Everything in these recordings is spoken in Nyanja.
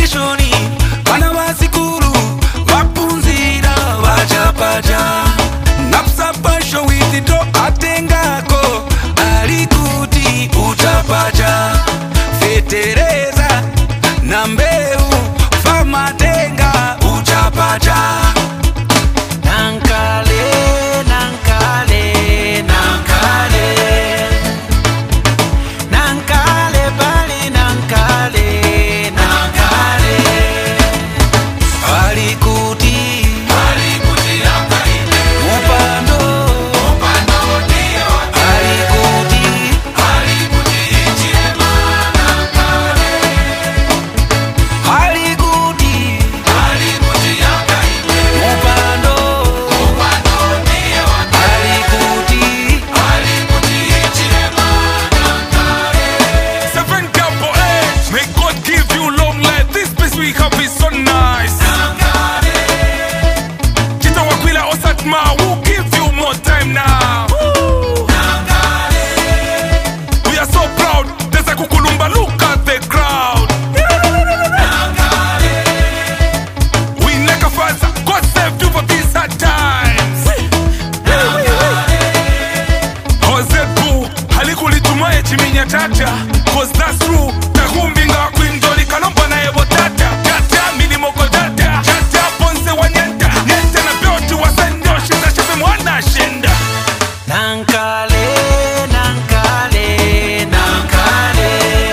vacation vana vasikuru vapunzira vachapacha napsapasho withito atengako ari kuti uchapacha fetereza na mbeu famatenga uchapacha nankale nankale nankale nankale bali nankale nankale ali kuti akaine upando ndiye ali kuti chema nankale ali kuti akaine upando ndiye ali kuti chema nankale. 7 double H. May God give you long life. This place we have is so nice. Kita Wakwila Osatma will give you more time now. We are so proud. There's a kukulumba. Look at the crowd. We never fast. God save you for these hard times. Jose Boo, halikulitumai chiminya tata. Cause that's true. Takumbinga kwindoli kalomba na evo tata. Tata milimoko tata. Tata ponse wanyenta. Nyenta na bioti wasendo. Shinda shefe mwana shinda. Nankale, nankale, nankale,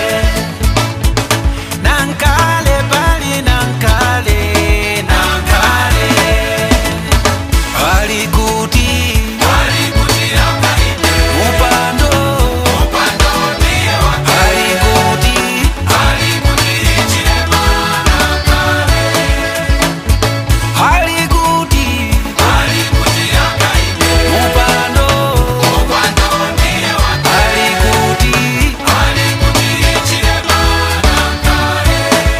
nankale bali nankale, nankale, ali kuti akaine upando ndiye ali kuti chema nankale ali kuti akaine upando ndiye ali kuti chema nankale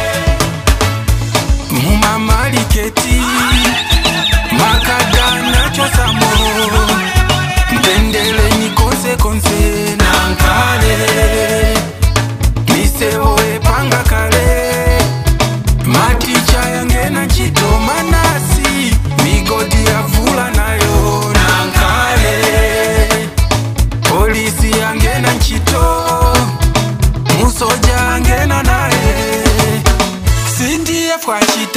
mumamaliketi makadana chosamo mpendele ni konse nankale misevo epanga kale maticha yangena chito manasi migodi yavula nayo nankale polisi yangena chito musoja yangena naye sindiye fwachito